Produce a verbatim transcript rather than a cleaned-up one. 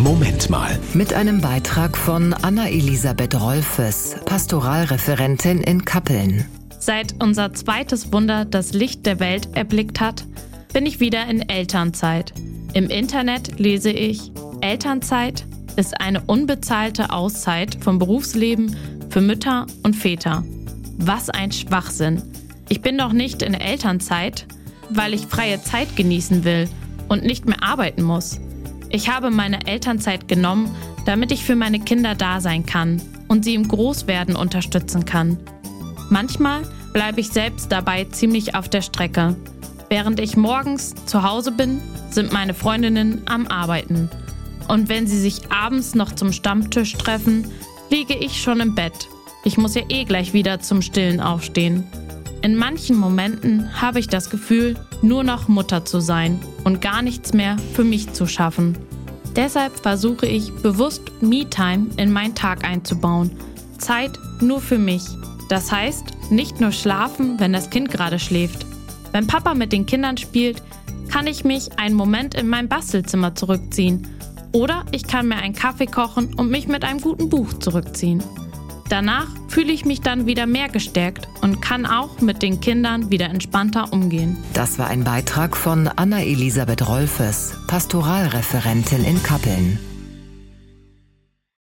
Moment mal. Mit einem Beitrag von Anna-Elisabeth Rolfes, Pastoralreferentin in Kappeln. Seit unser zweites Wunder das Licht der Welt erblickt hat, bin ich wieder in Elternzeit. Im Internet lese ich, Elternzeit ist eine unbezahlte Auszeit vom Berufsleben für Mütter und Väter. Was ein Schwachsinn. Ich bin doch nicht in Elternzeit, weil ich freie Zeit genießen will und nicht mehr arbeiten muss. Ich habe meine Elternzeit genommen, damit ich für meine Kinder da sein kann und sie im Großwerden unterstützen kann. Manchmal bleibe ich selbst dabei ziemlich auf der Strecke. Während ich morgens zu Hause bin, sind meine Freundinnen am Arbeiten. Und wenn sie sich abends noch zum Stammtisch treffen, liege ich schon im Bett. Ich muss ja eh gleich wieder zum Stillen aufstehen. In manchen Momenten habe ich das Gefühl, nur noch Mutter zu sein und gar nichts mehr für mich zu schaffen. Deshalb versuche ich bewusst Me-Time in meinen Tag einzubauen. Zeit nur für mich. Das heißt, nicht nur schlafen, wenn das Kind gerade schläft. Wenn Papa mit den Kindern spielt, kann ich mich einen Moment in mein Bastelzimmer zurückziehen. Oder ich kann mir einen Kaffee kochen und mich mit einem guten Buch zurückziehen. Danach fühle ich mich dann wieder mehr gestärkt und kann auch mit den Kindern wieder entspannter umgehen. Das war ein Beitrag von Anna-Elisabeth Rolfes, Pastoralreferentin in Kappeln.